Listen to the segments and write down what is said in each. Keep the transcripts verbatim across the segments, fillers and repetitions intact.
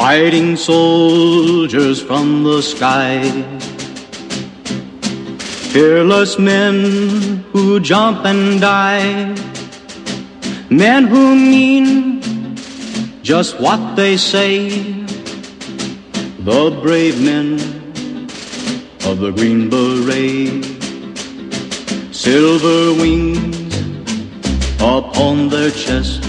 fighting soldiers from the sky, fearless men who jump and die, men who mean just what they say, the brave men of the Green Beret, silver wings upon their chest.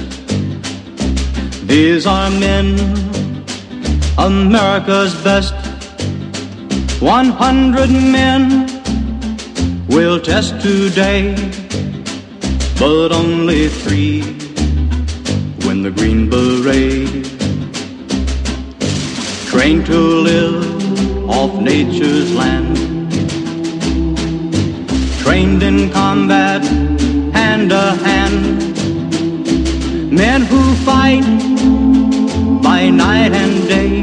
These are men, America's best. One hundred men will test today, but only three win the Green Beret. Trained to live off nature's land, trained in combat hand to hand, men who fight by night and day,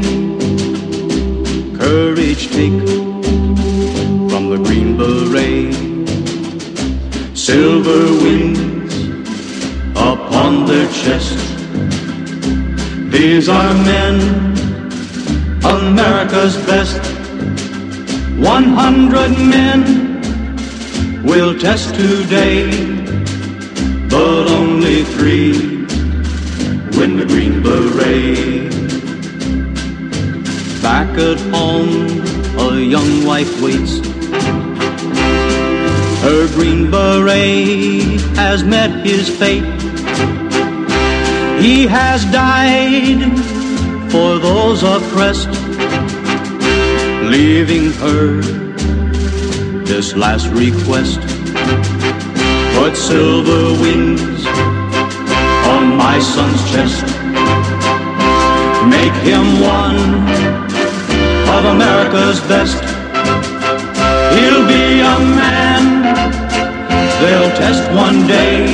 courage take from the Green Beret, silver wings upon their chest. These are men, America's best. One hundred men will test today, but only three win the Green Beret. Back at home, a young wife waits. Her Green Beret has met his fate. He has died for those oppressed, leaving her this last request. Put silver wings on my son's chest. Make him one of America's best. He'll be a man they'll test one day.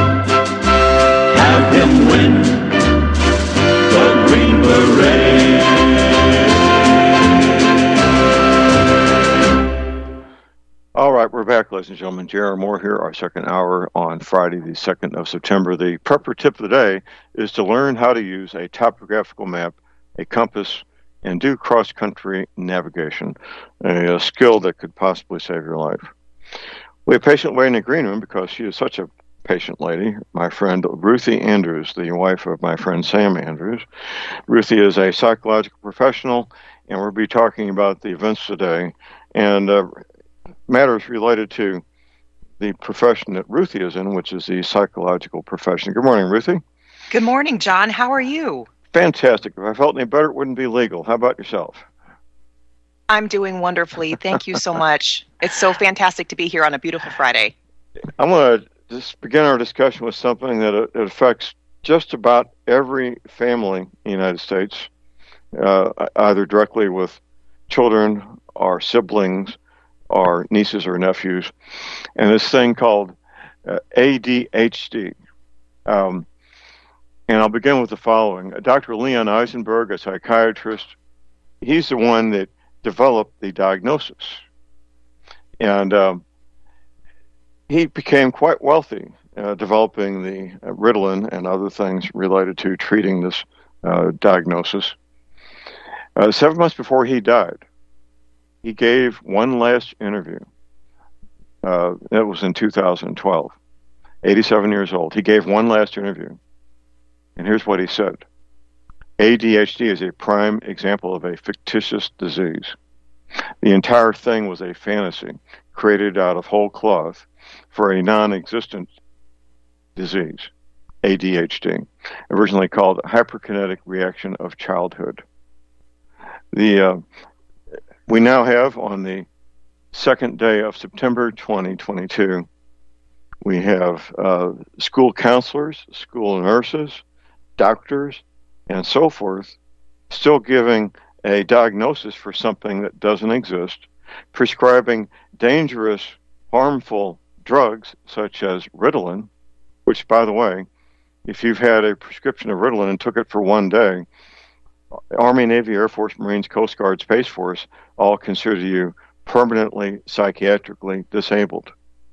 Have him win the Green Beret. All right, we're back, ladies and gentlemen. J R. Moore here, our second hour on Friday, the second of September. The prepper tip of the day is to learn how to use a topographical map, a compass, and do cross-country navigation, a, a skill that could possibly save your life. We have a patient waiting in the green room because she is such a patient lady, my friend Ruthie Andrews, the wife of my friend Sam Andrews. Ruthie is a psychological professional, and we'll be talking about the events today and uh, matters related to the profession that Ruthie is in, which is the psychological profession. Good morning, Ruthie. Good morning, John. How are you? Fantastic. If I felt any better, it wouldn't be legal. How about yourself? I'm doing wonderfully. Thank you so much. It's so fantastic to be here on a beautiful Friday. I want to just begin our discussion with something that it affects just about every family in the United States, uh, either directly with children or siblings or nieces or nephews, and this thing called uh, A D H D. Um, and I'll begin with the following. Doctor Leon Eisenberg, a psychiatrist, he's the one that developed the diagnosis. And um, he became quite wealthy uh, developing the uh, Ritalin and other things related to treating this uh, diagnosis. Uh, seven months before he died, he gave one last interview. Uh, that was in two thousand twelve. eighty-seven years old. He gave one last interview. And here's what he said. A D H D is a prime example of a fictitious disease. The entire thing was a fantasy created out of whole cloth for a non-existent disease, A D H D, originally called hyperkinetic reaction of childhood. The uh, we now have, on the second day of September twenty twenty-two, we have uh, school counselors, school nurses, doctors, and so forth, still giving a diagnosis for something that doesn't exist, prescribing dangerous, harmful drugs such as Ritalin, which, by the way, if you've had a prescription of Ritalin and took it for one day, Army, Navy, Air Force, Marines, Coast Guard, Space Force all consider you permanently psychiatrically disabled.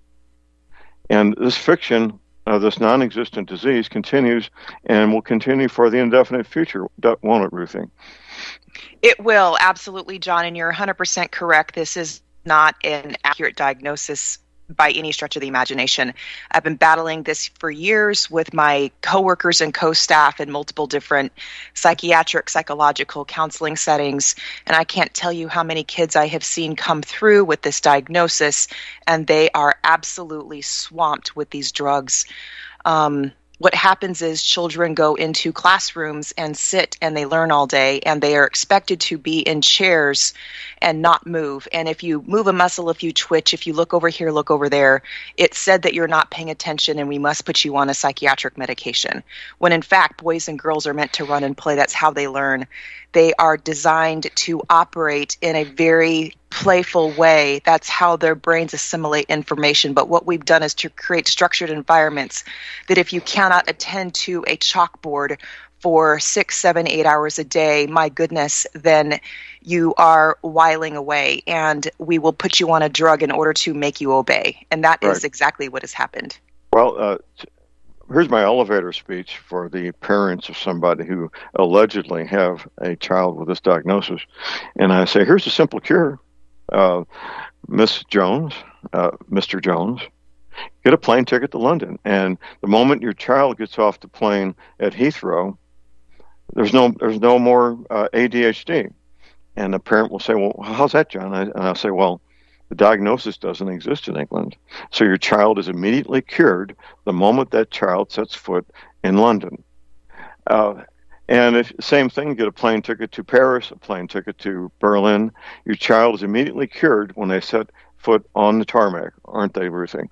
And this fiction of this non-existent disease continues and will continue for the indefinite future, won't it, Ruthie? It will, absolutely, John, and you're one hundred percent correct. This is not an accurate diagnosis by any stretch of the imagination. I've been battling this for years with my coworkers and co-staff in multiple different psychiatric, psychological counseling settings, and I can't tell you how many kids I have seen come through with this diagnosis, and they are absolutely swamped with these drugs. Um, What happens is children go into classrooms and sit and they learn all day, and they are expected to be in chairs and not move. And if you move a muscle, if you twitch, if you look over here, look over there, it's said that you're not paying attention and we must put you on a psychiatric medication. When in fact, boys and girls are meant to run and play. That's how they learn. They are designed to operate in a very playful way. That's how their brains assimilate information. But what we've done is to create structured environments that if you cannot attend to a chalkboard for six, seven, eight hours a day, my goodness, then you are whiling away, and we will put you on a drug in order to make you obey. And that Right. is exactly what has happened. Well, uh, t- here's my elevator speech for the parents of somebody who allegedly have a child with this diagnosis. And I say, here's a simple cure. Uh, Miss Jones, uh, Mister Jones, get a plane ticket to London. And the moment your child gets off the plane at Heathrow, there's no there's no more uh, A D H D. And the parent will say, well, how's that, John? I, and I'll say, well, the diagnosis doesn't exist in England. So your child is immediately cured the moment that child sets foot in London. Uh, and if same thing, get a plane ticket to Paris, a plane ticket to Berlin. Your child is immediately cured when they set foot on the tarmac, aren't they, Ruthie?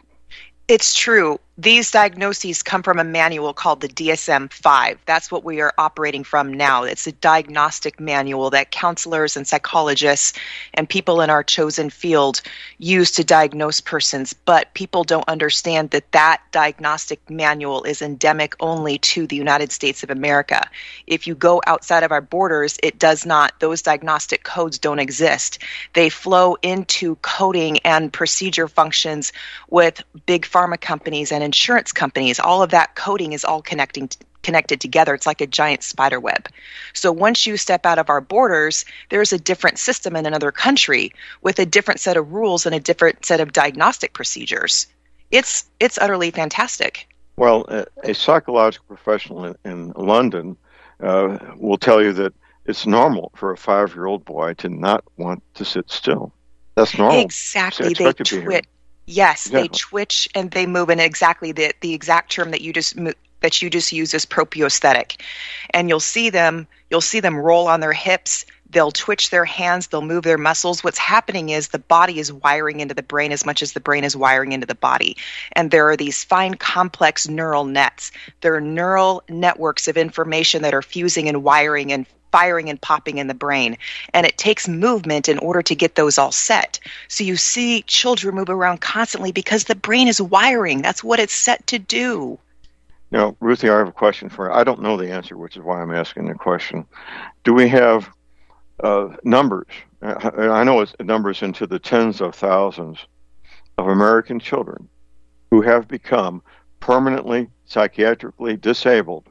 It's true. These diagnoses come from a manual called the D S M five. That's what we are operating from now. It's a diagnostic manual that counselors and psychologists and people in our chosen field use to diagnose persons. But people don't understand that that diagnostic manual is endemic only to the United States of America. If you go outside of our borders, it does not. Those diagnostic codes don't exist. They flow into coding and procedure functions with big pharma companies and insurance companies. All of that coding is all connecting connected together. It's like a giant spider web. So once you step out of our borders, there's a different system in another country with a different set of rules and a different set of diagnostic procedures. It's it's utterly fantastic. Well, a, a psychological professional in, in London uh, will tell you that it's normal for a five-year-old boy to not want to sit still. That's normal. Exactly. They twitch. Yes, exactly. They twitch and they move, and exactly the the exact term that you just that you just use is proprioesthetic. And you'll see them you'll see them roll on their hips. They'll twitch their hands. They'll move their muscles. What's happening is the body is wiring into the brain as much as the brain is wiring into the body. And there are these fine, complex neural nets. There are neural networks of information that are fusing and wiring and firing and popping in the brain. And it takes movement in order to get those all set. So you see children move around constantly because the brain is wiring. That's what it's set to do. Now, Ruthie, I have a question for you. I don't know the answer, which is why I'm asking the question. Do we have uh, numbers? I know it's numbers into the tens of thousands of American children who have become permanently psychiatrically disabled,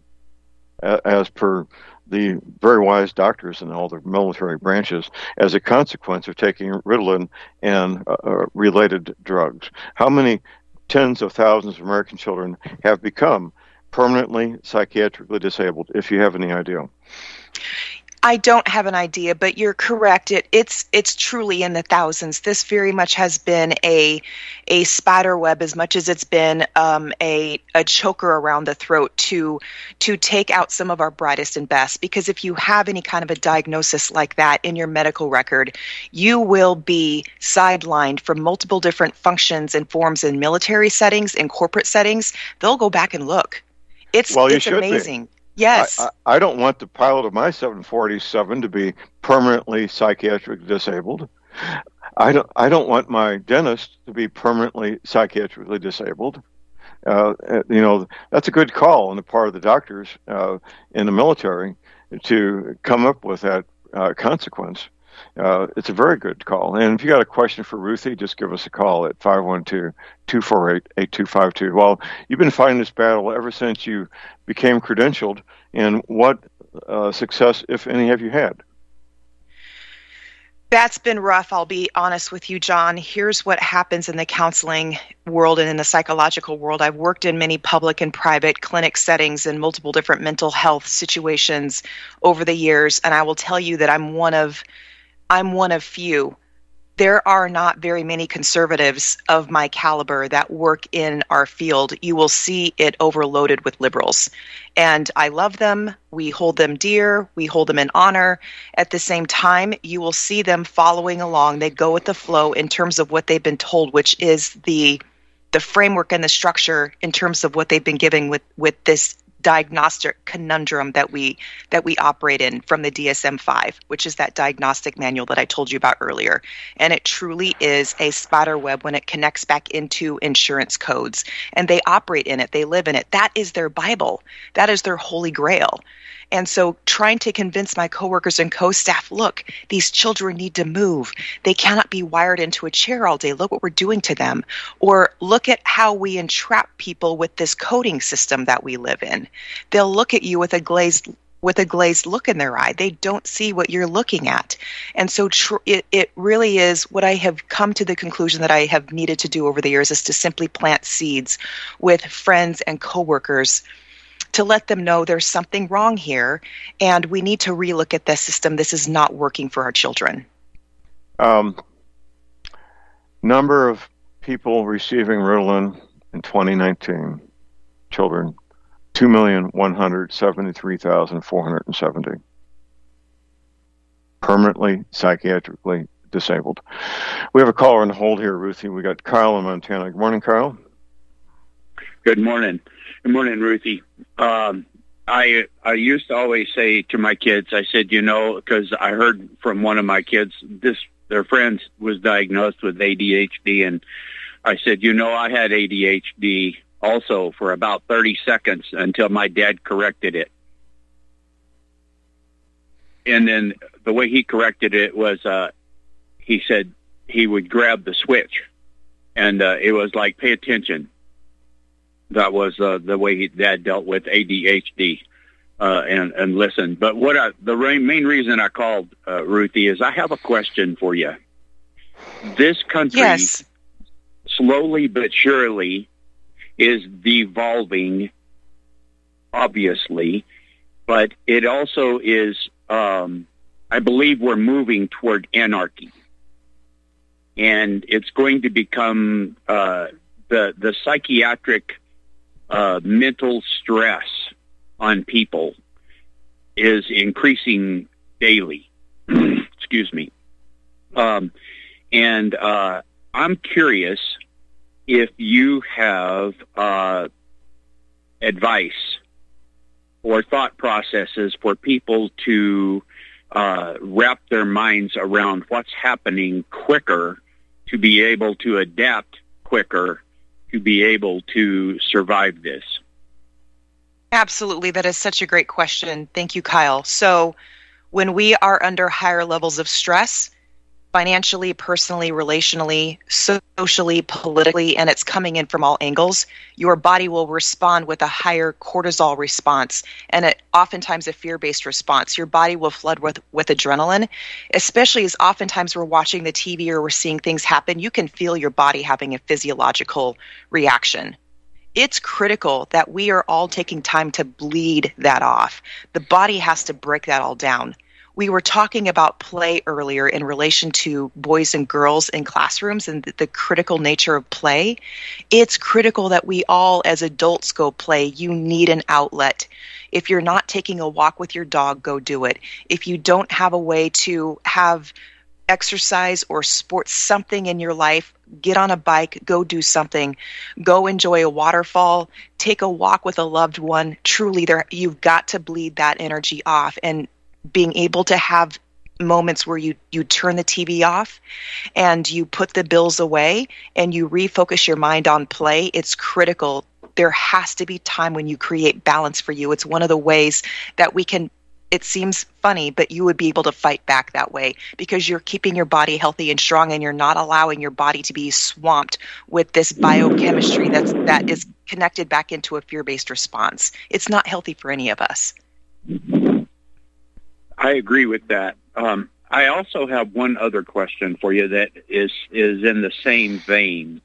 uh, as per the very wise doctors in all the military branches, as a consequence of taking Ritalin and uh, related drugs. How many tens of thousands of American children have become permanently psychiatrically disabled, if you have any idea? I don't have an idea, but you're correct. It, it's it's truly in the thousands. This very much has been a a spider web as much as it's been um, a a choker around the throat to to take out some of our brightest and best. Because if you have any kind of a diagnosis like that in your medical record, you will be sidelined from multiple different functions and forms in military settings, in corporate settings. They'll go back and look. It's well, it's amazing. Be. Yes. I, I, I don't want the pilot of my seven forty-seven to be permanently psychiatrically disabled. I don't. I don't want my dentist to be permanently psychiatrically disabled. Uh, you know, that's a good call on the part of the doctors uh, in the military to come up with that uh, consequence. Uh, it's a very good call. And if you got a question for Ruthie, just give us a call at five one two, two four eight, eight two five two. Well, you've been fighting this battle ever since you became credentialed. And what uh, success, if any, have you had? That's been rough, I'll be honest with you, John. Here's what happens in the counseling world and in the psychological world. I've worked in many public and private clinic settings in multiple different mental health situations over the years, and I will tell you that I'm one of I'm one of few. There are not very many conservatives of my caliber that work in our field. You will see it overloaded with liberals. And I love them. We hold them dear. We hold them in honor. At the same time, you will see them following along. They go with the flow in terms of what they've been told, which is the the framework and the structure in terms of what they've been given with, with this diagnostic conundrum that we that we operate in from the D S M five, which is that diagnostic manual that I told you about earlier. And it truly is a spider web when it connects back into insurance codes. And they operate in it. They live in it. That is their Bible. That is their holy grail. And so trying to convince my coworkers and co-staff, look, these children need to move. They cannot be wired into a chair all day. Look what we're doing to them. Or look at how we entrap people with this coding system that we live in. They'll look at you with a glazed with a glazed look in their eye. They don't see what you're looking at. And so tr- it, it really is what I have come to the conclusion that I have needed to do over the years is to simply plant seeds with friends and coworkers to let them know there's something wrong here and we need to relook at this system. This is not working for our children. Um, number of people receiving Ritalin in twenty nineteen, children, two million one hundred seventy-three thousand four hundred seventy. Permanently psychiatrically disabled. We have a caller on hold here, Ruthie. We got Kyle in Montana. Good morning, Kyle. Good morning. Good morning, Ruthie. Um, I I used to always say to my kids, I said, you know, because I heard from one of my kids, this their friend was diagnosed with A D H D, and I said, you know, I had A D H D also for about thirty seconds until my dad corrected it. And then the way he corrected it was, uh, he said he would grab the switch, and uh, it was like, pay attention. That was uh, the way he, Dad dealt with A D H D, uh, and and listen. But what I, the main reason I called uh, Ruthie is I have a question for you. This country, yes, slowly but surely, is devolving, obviously, but it also is. Um, I believe we're moving toward anarchy, and it's going to become uh, the the psychiatric. Uh, mental stress on people is increasing daily. Excuse me. Um, and uh, I'm curious if you have uh, advice or thought processes for people to uh, wrap their minds around what's happening quicker to be able to adapt quicker to be able to survive this? Absolutely. That is such a great question. Thank you, Kyle. So when we are under higher levels of stress, financially, personally, relationally, socially, politically, and it's coming in from all angles, your body will respond with a higher cortisol response and it, oftentimes a fear-based response. Your body will flood with, with adrenaline, especially as oftentimes we're watching the T V or we're seeing things happen. You can feel your body having a physiological reaction. It's critical that we are all taking time to bleed that off. The body has to break that all down. We were talking about play earlier in relation to boys and girls in classrooms and the, the critical nature of play. It's critical that we all as adults go play. You need an outlet. If you're not taking a walk with your dog, go do it. If you don't have a way to have exercise or sports, something in your life, get on a bike, go do something, go enjoy a waterfall, take a walk with a loved one. Truly, there you've got to bleed that energy off. And being able to have moments where you, you turn the T V off and you put the bills away and you refocus your mind on play, it's critical. There has to be time when you create balance for you. It's one of the ways that we can, it seems funny, but you would be able to fight back that way because you're keeping your body healthy and strong and you're not allowing your body to be swamped with this biochemistry that's, that is connected back into a fear-based response. It's not healthy for any of us. I agree with that. Um, I also have one other question for you that is is in the same vein.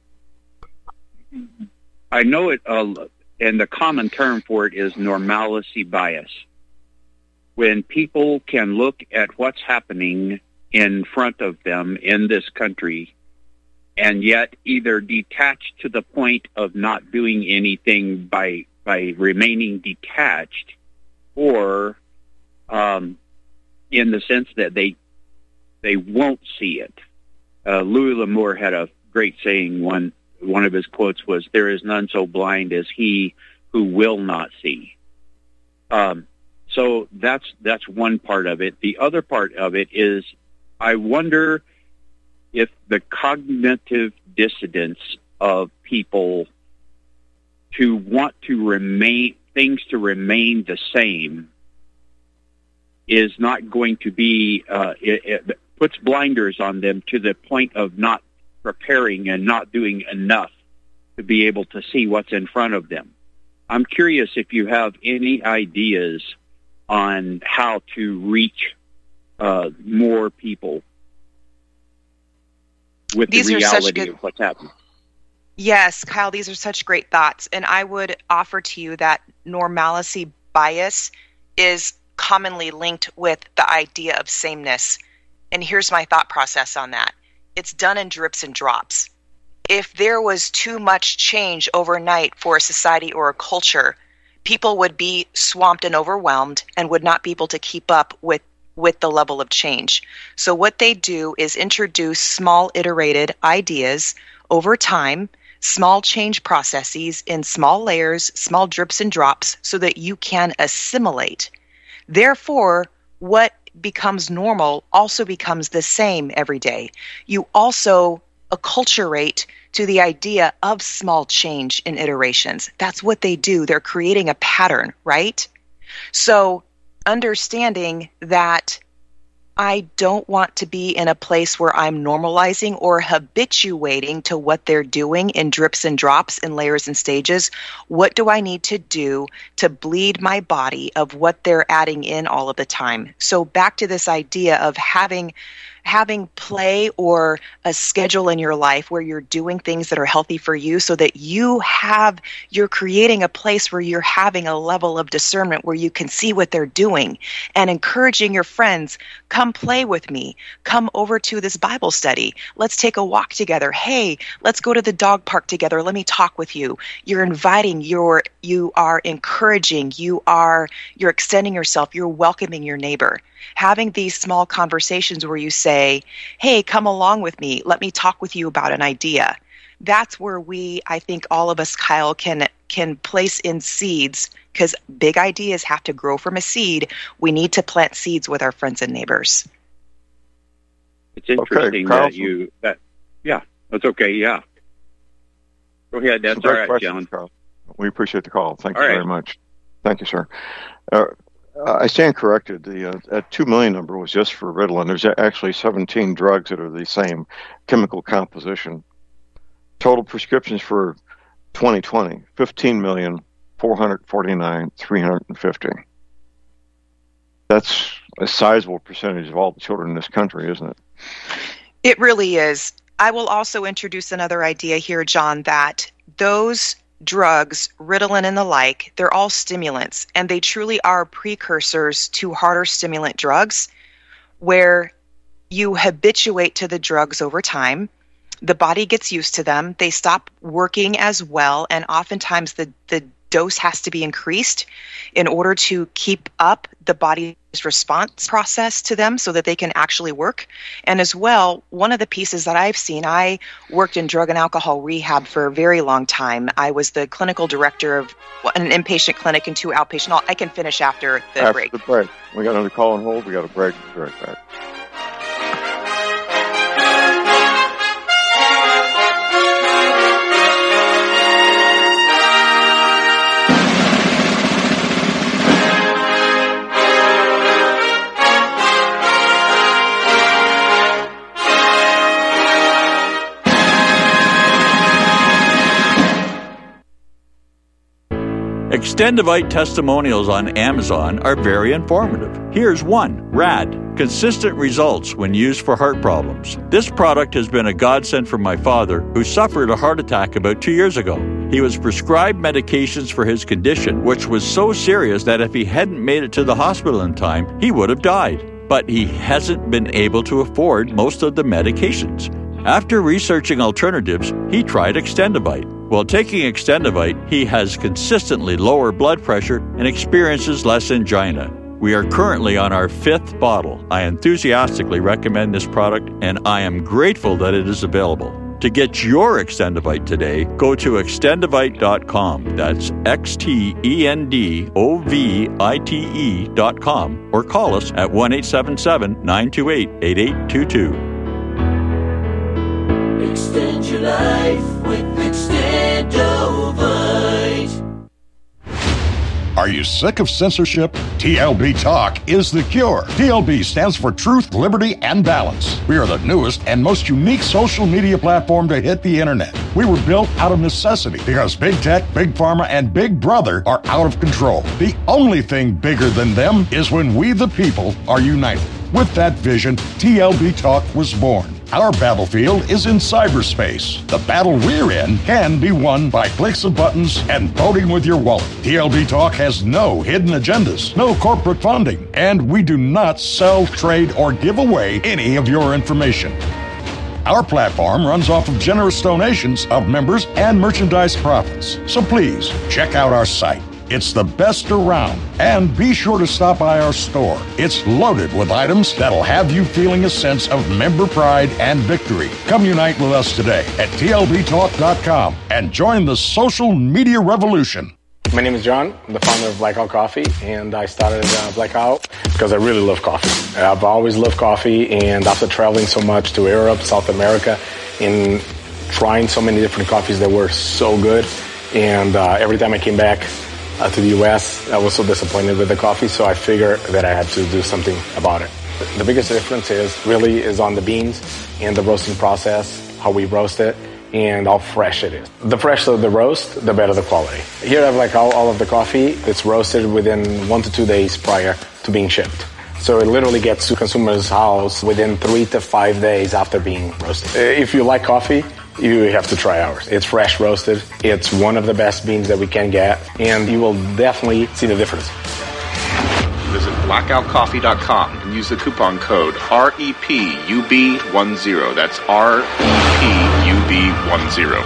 I know it, uh, and the common term for it is normalcy bias. When people can look at what's happening in front of them in this country and yet either detach to the point of not doing anything by by remaining detached, or um, in the sense that they they won't see it. Uh, Louis L'Amour had a great saying. One one of his quotes was, "There is none so blind as he who will not see." Um, so that's that's one part of it. The other part of it is, I wonder if the cognitive dissonance of people to want to remain things to remain the same is not going to be uh, it, it puts blinders on them to the point of not preparing and not doing enough to be able to see what's in front of them. I'm curious if you have any ideas on how to reach uh, more people with These the are such reality good- of what's happening. Yes, Kyle, these are such great thoughts. And I would offer to you that normalcy bias is commonly linked with the idea of sameness. And here's my thought process on that. It's done in drips and drops. If there was too much change overnight for a society or a culture, people would be swamped and overwhelmed and would not be able to keep up with with the level of change. So what they do is introduce small iterated ideas over time, small change processes in small layers, small drips and drops, so that you can assimilate. Therefore, what becomes normal also becomes the same every day. You also acculturate to the idea of small change in iterations. That's what they do. They're creating a pattern, right? So understanding that I don't want to be in a place where I'm normalizing or habituating to what they're doing in drips and drops in layers and stages. What do I need to do to bleed my body of what they're adding in all of the time? So back to this idea of having having play or a schedule in your life where you're doing things that are healthy for you, so that you have, you're creating a place where you're having a level of discernment where you can see what they're doing, and encouraging your friends, come play with me, come over to this Bible study, let's take a walk together, hey, let's go to the dog park together, let me talk with you. You're inviting, you're, you are encouraging, you are, you're extending yourself, you're welcoming your neighbor. Having these small conversations where you say, hey, come along with me. Let me talk with you about an idea. That's where we, I think all of us, Kyle, can can place in seeds, because big ideas have to grow from a seed. We need to plant seeds with our friends and neighbors. It's interesting okay, that you, that, yeah, that's okay, yeah. Go ahead, that's all right, questions, John. Carl. We appreciate the call. Thank All you right. very much. Thank you, sir. Uh, I stand corrected. The uh, that two million number was just for Ritalin. There's actually seventeen drugs that are the same chemical composition. Total prescriptions for twenty twenty, fifteen million four hundred forty-nine thousand three hundred fifty. That's a sizable percentage of all the children in this country, isn't it? It really is. I will also introduce another idea here, John, that those drugs, Ritalin and the like, they're all stimulants, and they truly are precursors to harder stimulant drugs, where you habituate to the drugs over time. The body gets used to them. They stop working as well, and oftentimes the, the dose has to be increased in order to keep up the body's response process to them so that they can actually work. And as well, one of the pieces that I've seen, I worked in drug and alcohol rehab for a very long time. I was the clinical director of an inpatient clinic and two outpatient. I'll- I can finish after the After break. the break. We got another call on hold. We got a break. Be right back. Extendivite testimonials on Amazon are very informative. Here's one. Rad. Consistent results when used for heart problems. This product has been a godsend for my father, who suffered a heart attack about two years ago. He was prescribed medications for his condition, which was so serious that if he hadn't made it to the hospital in time, he would have died. But he hasn't been able to afford most of the medications. After researching alternatives, he tried Extendivite. While taking Extendivite, he has consistently lower blood pressure and experiences less angina. We are currently on our fifth bottle. I enthusiastically recommend this product, and I am grateful that it is available. To get your Extendivite today, go to extendivite dot com. That's X T E N D O V I T E dot com, or call us at one eight seven seven, nine two eight, eight eight two two. Extend your life with Extendovite. Are you sick of censorship? T L B Talk is the cure. T L B stands for Truth, Liberty, and Balance. We are the newest and most unique social media platform to hit the internet. We were built out of necessity because Big Tech, Big Pharma, and Big Brother are out of control. The only thing bigger than them is when we the people are united. With that vision, T L B Talk was born. Our battlefield is in cyberspace. The battle we're in can be won by clicks of buttons and voting with your wallet. T L B Talk has no hidden agendas, no corporate funding, and we do not sell, trade, or give away any of your information. Our platform runs off of generous donations of members and merchandise profits. So please, check out our site. It's the best around. And be sure to stop by our store. It's loaded with items that'll have you feeling a sense of member pride and victory. Come unite with us today at T L B talk dot com and join the social media revolution. My name is John. I'm the founder of Blackout Coffee, and I started uh, Blackout because I really love coffee. I've always loved coffee, and after traveling so much to Europe, South America, and trying so many different coffees that were so good, and uh, every time I came back Uh, to the U S, I was so disappointed with the coffee, so I figured that I had to do something about it. The biggest difference is really is on the beans and the roasting process, how we roast it, and how fresh it is. The fresher the roast, the better the quality. Here I have like all, all of the coffee. It's roasted within one to two days prior to being shipped. So it literally gets to consumers' house within three to five days after being roasted. If you like coffee, you have to try ours. It's fresh roasted. It's one of the best beans that we can get, and you will definitely see the difference. Visit blackout coffee dot com and use the coupon code R E P U B ten. That's R E P U B ten.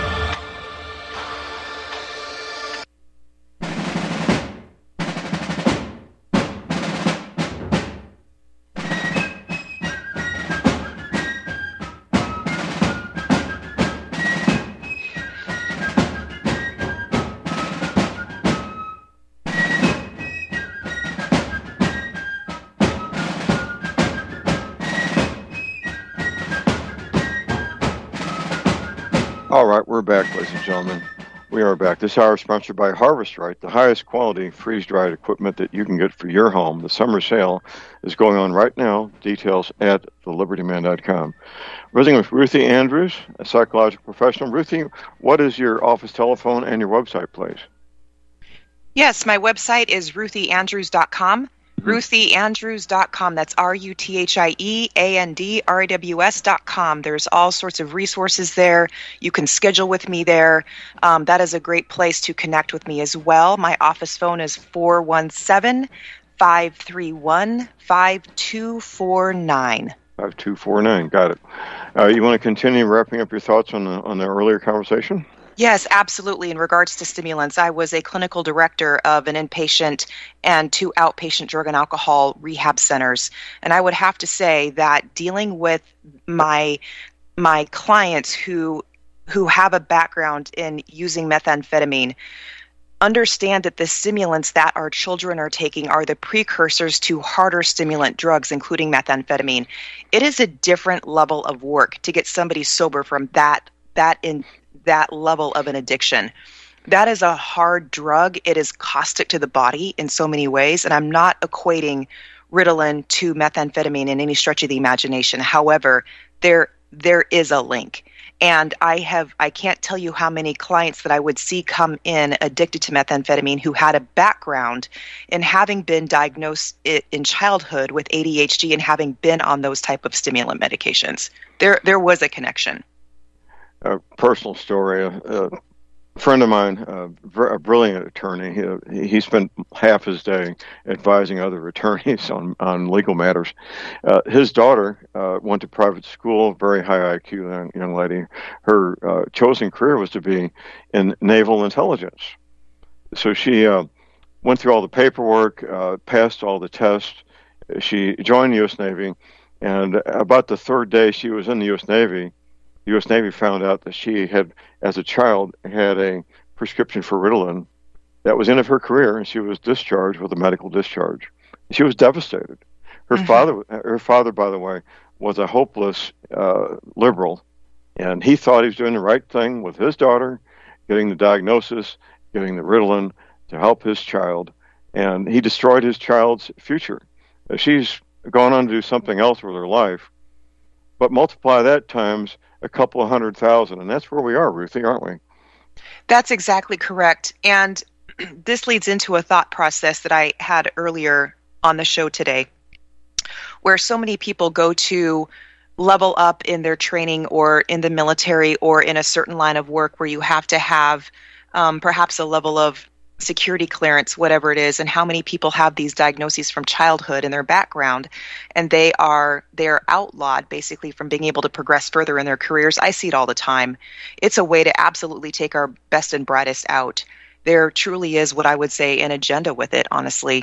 All right, we're back, ladies and gentlemen. We are back. This hour is sponsored by Harvest Right, the highest quality freeze-dried equipment that you can get for your home. The summer sale is going on right now. Details at the liberty man dot com. Visiting with Ruthie Andrews, a psychological professional. Ruthie, what is your office telephone and your website, please? Yes, my website is ruthie andrews dot com. ruthie andrews dot com. That's R U T H I E A N D R A W S dot com. There's all sorts of resources there. You can schedule with me there. Um, that is a great place to connect with me as well. My office phone is four one seven, five three one, five two four nine. five two four nine. Got it. Uh, you want to continue wrapping up your thoughts on the, on the earlier conversation? Yes, absolutely. In regards to stimulants, I was a clinical director of an inpatient and two outpatient drug and alcohol rehab centers. And I would have to say that dealing with my my clients who who have a background in using methamphetamine, understand that the stimulants that our children are taking are the precursors to harder stimulant drugs, including methamphetamine. It is a different level of work to get somebody sober from that that in that level of an addiction. That is a hard drug. It is caustic to the body in so many ways, and I'm not equating Ritalin to methamphetamine in any stretch of the imagination. However, there there is a link. And I have, I can't tell you how many clients that I would see come in addicted to methamphetamine who had a background in having been diagnosed in childhood with A D H D and having been on those type of stimulant medications. There, there was a connection. A personal story. Uh, A friend of mine, uh, a brilliant attorney, he, he spent half his day advising other attorneys on, on legal matters. Uh, his daughter uh, went to private school, very high I Q young, young lady. Her uh, chosen career was to be in naval intelligence. So she uh, went through all the paperwork, uh, passed all the tests. She joined the U S Navy, and about the third day she was in the U S Navy, the U S Navy found out that she had, as a child, had a prescription for Ritalin that was the end of her career, and she was discharged with a medical discharge. She was devastated. Her mm-hmm. father, her father, by the way, was a hopeless uh, liberal, and he thought he was doing the right thing with his daughter, getting the diagnosis, getting the Ritalin to help his child, and he destroyed his child's future. She's gone on to do something else with her life, but multiply that times a couple of hundred thousand, and that's where we are, Ruthie, aren't we? That's exactly correct. And this leads into a thought process that I had earlier on the show today, where so many people go to level up in their training or in the military or in a certain line of work where you have to have um, perhaps a level of security clearance, whatever it is, and how many people have these diagnoses from childhood in their background, and they are they're outlawed basically from being able to progress further in their careers. I see it all the time. It's a way to absolutely take our best and brightest out. There truly is what I would say an agenda with it, honestly.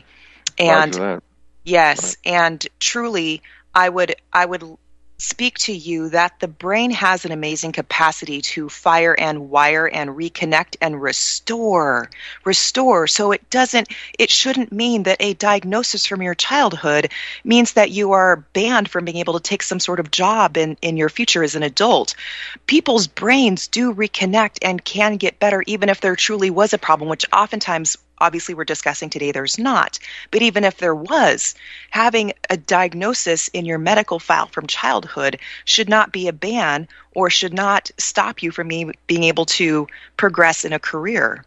And yes, right. And truly, I would I would speak to you that the brain has an amazing capacity to fire and wire and reconnect and restore, restore. So it doesn't, it shouldn't mean that a diagnosis from your childhood means that you are banned from being able to take some sort of job in, in your future as an adult. People's brains do reconnect and can get better even if there truly was a problem, which oftentimes obviously we're discussing today there's not. But even if there was, having a diagnosis in your medical file from childhood should not be a ban or should not stop you from being able to progress in a career.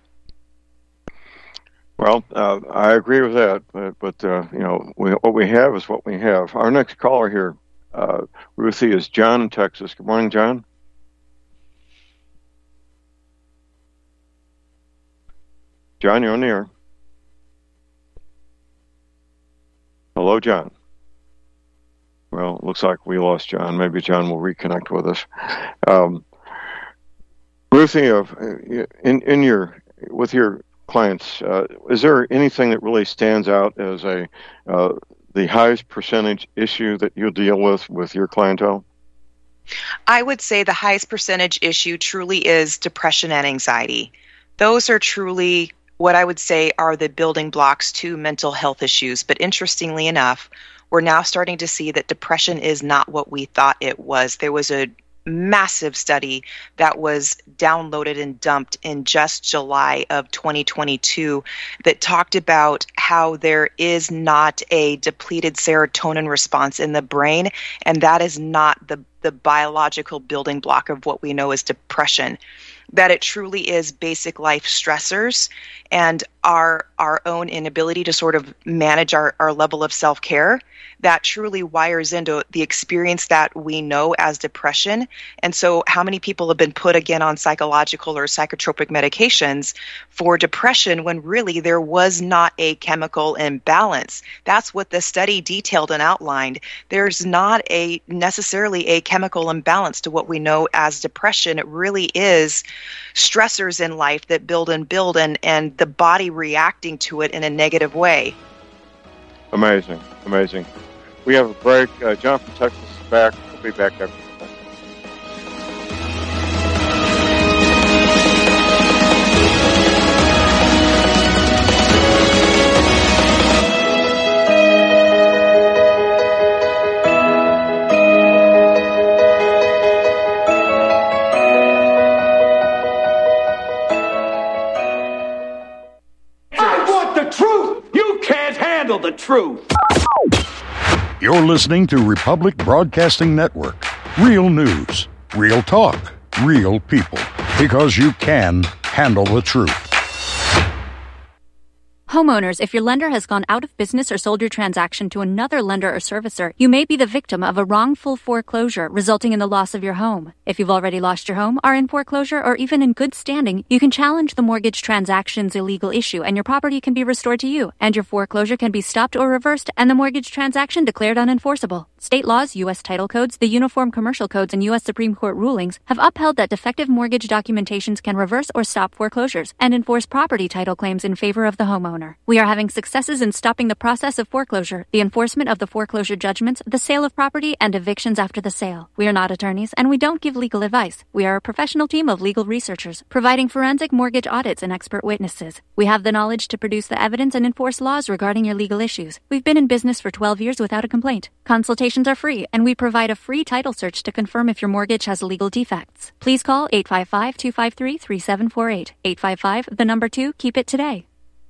Well, uh, I agree with that, but, but uh, you know, we, what we have is what we have. Our next caller here, uh, Ruthie, is John in Texas. Good morning, John. John, you're on the air. Hello, John. Well, it looks like we lost John. Maybe John will reconnect with us. Um, Ruthie, uh, in in your with your clients, uh, is there anything that really stands out as a uh, the highest percentage issue that you deal with with your clientele? I would say the highest percentage issue truly is depression and anxiety. Those are truly what I would say are the building blocks to mental health issues. But interestingly enough, we're now starting to see that depression is not what we thought it was. There was a massive study that was downloaded and dumped in just July of twenty twenty-two that talked about how there is not a depleted serotonin response in the brain, and that is not the, the biological building block of what we know as depression. That it truly is basic life stressors and our our own inability to sort of manage our, our level of self-care that truly wires into the experience that we know as depression. And so how many people have been put again on psychological or psychotropic medications for depression when really there was not a chemical imbalance? That's what the study detailed and outlined. There's not a necessarily a chemical imbalance to what we know as depression. It really is stressors in life that build and build and, and the body reacting to it in a negative way. Amazing, amazing. We have a break. Uh, John from Texas is back. We'll be back after the break. The truth. You're listening to Republic Broadcasting Network. Real news, real talk, real people. Because you can handle the truth. Homeowners, if your lender has gone out of business or sold your transaction to another lender or servicer, you may be the victim of a wrongful foreclosure, resulting in the loss of your home. If you've already lost your home, are in foreclosure, or even in good standing, you can challenge the mortgage transaction's illegal issue, and your property can be restored to you, and your foreclosure can be stopped or reversed, and the mortgage transaction declared unenforceable. State laws, U S title codes, the Uniform Commercial Codes, and U S Supreme Court rulings have upheld that defective mortgage documentations can reverse or stop foreclosures and enforce property title claims in favor of the homeowner. We are having successes in stopping the process of foreclosure, the enforcement of the foreclosure judgments, the sale of property, and evictions after the sale. We are not attorneys, and we don't give legal advice. We are a professional team of legal researchers, providing forensic mortgage audits and expert witnesses. We have the knowledge to produce the evidence and enforce laws regarding your legal issues. We've been in business for twelve years without a complaint. Consultations are free, and we provide a free title search to confirm if your mortgage has legal defects. Please call eight five five, two five three, three seven four eight. eight five five, the number two, keep it today.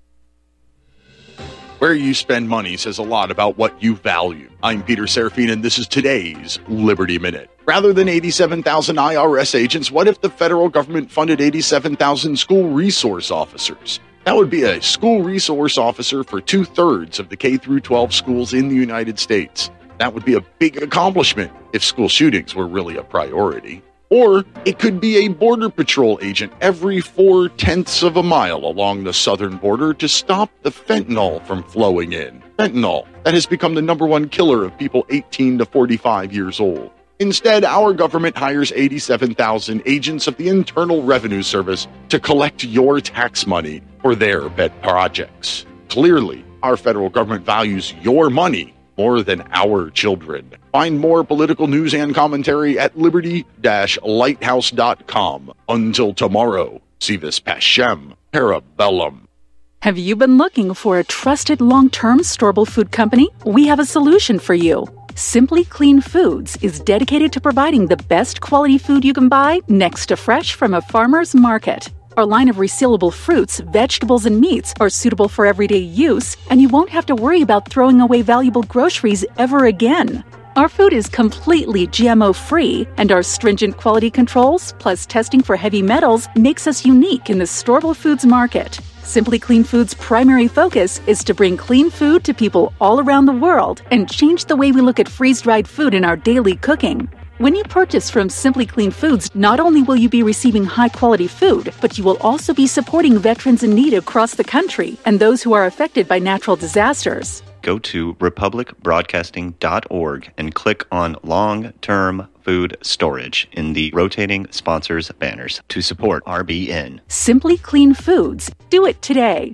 Where you spend money says a lot about what you value. I'm Peter Serafine, and this is today's Liberty Minute. Rather than eighty-seven thousand I R S agents, what if the federal government funded eighty-seven thousand school resource officers? That would be a school resource officer for two-thirds of the K through twelve schools in the United States. That would be a big accomplishment if school shootings were really a priority. Or it could be a Border Patrol agent every four-tenths of a mile along the southern border to stop the fentanyl from flowing in. Fentanyl, that has become the number one killer of people eighteen to forty-five years old. Instead, our government hires eighty-seven thousand agents of the Internal Revenue Service to collect your tax money for their pet projects. Clearly, our federal government values your money more than our children. Find more political news and commentary at liberty dash lighthouse dot com. Until tomorrow, Sivis Pashem, Parabellum. Have you been looking for a trusted long-term storable food company? We have a solution for you. Simply Clean Foods is dedicated to providing the best quality food you can buy next to fresh from a farmer's market. Our line of resealable fruits, vegetables, and meats are suitable for everyday use, and you won't have to worry about throwing away valuable groceries ever again. Our food is completely G M O-free, and our stringent quality controls, plus testing for heavy metals, makes us unique in the storable foods market. Simply Clean Foods' primary focus is to bring clean food to people all around the world and change the way we look at freeze-dried food in our daily cooking. When you purchase from Simply Clean Foods, not only will you be receiving high-quality food, but you will also be supporting veterans in need across the country and those who are affected by natural disasters. Go to republic broadcasting dot org and click on Long-Term Food Storage in the rotating sponsors banners to support R B N. Simply Clean Foods. Do it today.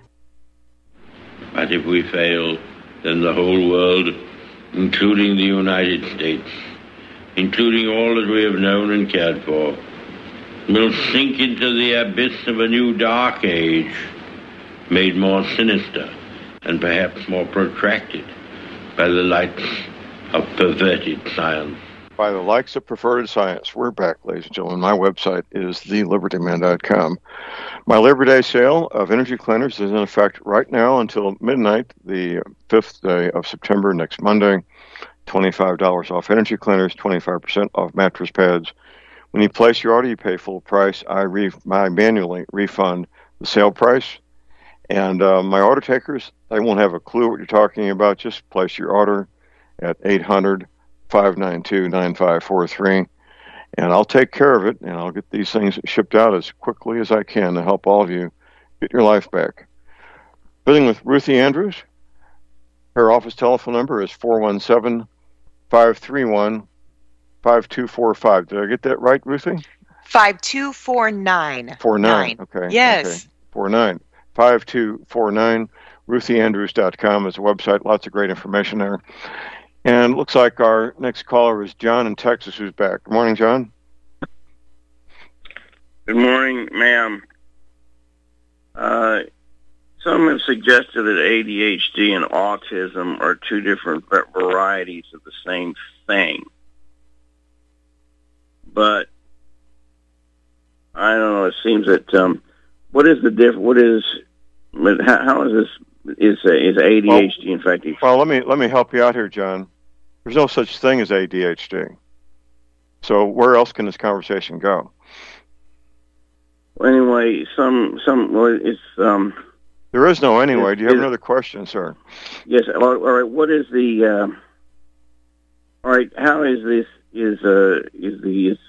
But if we fail, then the whole world, including the United States, including all that we have known and cared for, will sink into the abyss of a new dark age, made more sinister and perhaps more protracted by the lights of perverted science. By the likes of perverted science. We're back, ladies and gentlemen. My website is the liberty man dot com. My Labor Day sale of energy cleaners is in effect right now until midnight, the fifth day of September, next Monday. twenty-five dollars off energy cleaners, twenty-five percent off mattress pads. When you place your order, you pay full price. I, re- I manually refund the sale price. And uh, my order takers, they won't have a clue what you're talking about. Just place your order at eight hundred, five nine two, nine five four three. And I'll take care of it, and I'll get these things shipped out as quickly as I can to help all of you get your life back. Visiting with Ruthie Andrews. Her office telephone number is four one seven, five three one, five two four five. Did I get that right, Ruthie? five two four nine. four nine, okay. Yes. Okay. four nine. five two four nine. ruthie andrews dot com is a website. Lots of great information there. And it looks like our next caller is John in Texas, who's back. Good morning, John. Good morning, ma'am. Uh, some have suggested that A D H D and autism are two different varieties of the same thing. But I don't know. It seems that um, what is the diff? What is? How, how is this? Is uh, is A D H D well, in fact? Well, let me let me help you out here, John. There's no such thing as A D H D. So where else can this conversation go? Well, anyway, some some well, it's um. There is no anyway. Do you have is, another question, sir? Yes. All, all right. What is the? Uh, all right. How is this? Is uh is the is,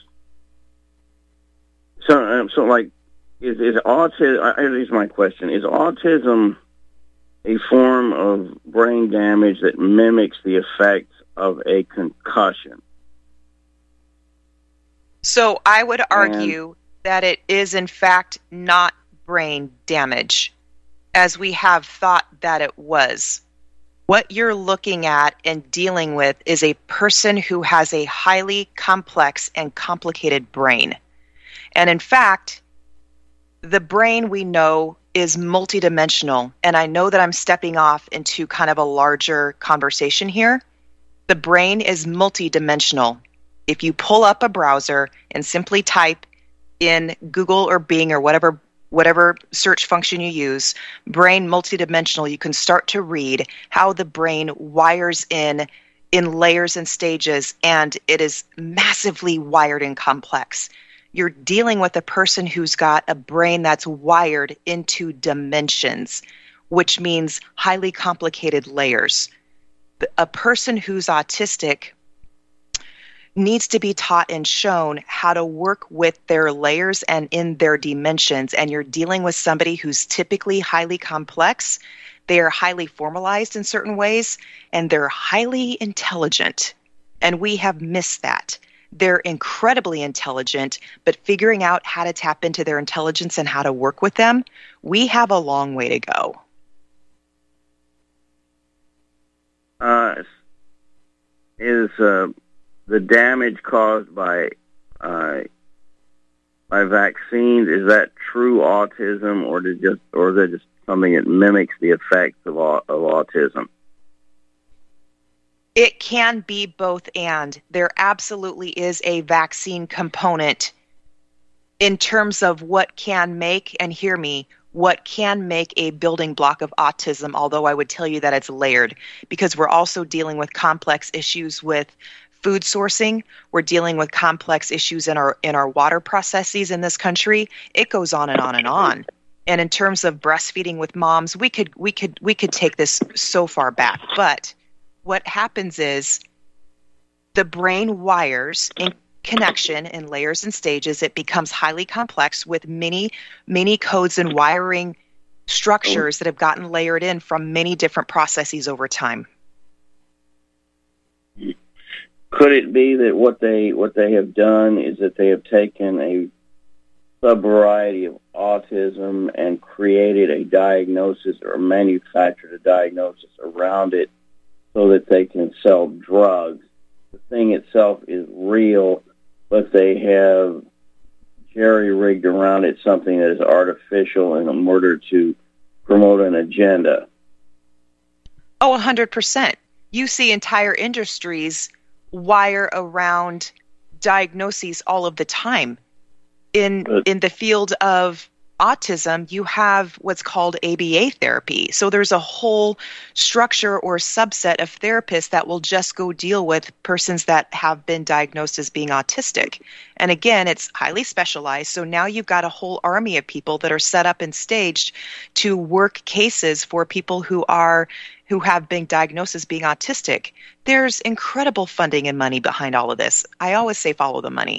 so um, so like is is autism? Here's my question: is autism a form of brain damage that mimics the effects of a concussion? So I would argue and, that it is in fact not brain damage, as we have thought that it was. What you're looking at and dealing with is a person who has a highly complex and complicated brain. And in fact, the brain we know is multidimensional. And I know that I'm stepping off into kind of a larger conversation here. The brain is multidimensional. If you pull up a browser and simply type in Google or Bing or whatever whatever search function you use, brain multidimensional, you can start to read how the brain wires in in layers and stages, and it is massively wired and complex. You're dealing with a person who's got a brain that's wired into dimensions, which means highly complicated layers. A person who's autistic needs to be taught and shown how to work with their layers and in their dimensions. And you're dealing with somebody who's typically highly complex. They are highly formalized in certain ways, and they're highly intelligent. And we have missed that. They're incredibly intelligent, but figuring out how to tap into their intelligence and how to work with them, we have a long way to go. Uh, is uh, the damage caused by uh, by vaccines, is that true autism, or is it just or is it just something that mimics the effects of, of autism? It can be both and. There absolutely is a vaccine component in terms of what can make, and hear me, what can make a building block of autism, although I would tell you that it's layered, because we're also dealing with complex issues with food sourcing. We're dealing with complex issues in our in our water processes in this country. It goes on and on and on. And in terms of breastfeeding with moms, we could we could we could take this so far back. But what happens is the brain wires in connection in layers and stages. It becomes highly complex with many, many codes and wiring structures that have gotten layered in from many different processes over time. Could it be that what they what they have done is that they have taken a sub-variety of autism and created a diagnosis or manufactured a diagnosis around it so that they can sell drugs? The thing itself is real, but they have jerry-rigged around it something that is artificial in order to promote an agenda. Oh, one hundred percent. You see entire industries wire around diagnoses all of the time. In But- in the field of autism, you have what's called A B A therapy. So there's a whole structure or subset of therapists that will just go deal with persons that have been diagnosed as being autistic. And again, it's highly specialized. So now you've got a whole army of people that are set up and staged to work cases for people who are who have been diagnosed as being autistic. There's incredible funding and money behind all of this. I always say follow the money.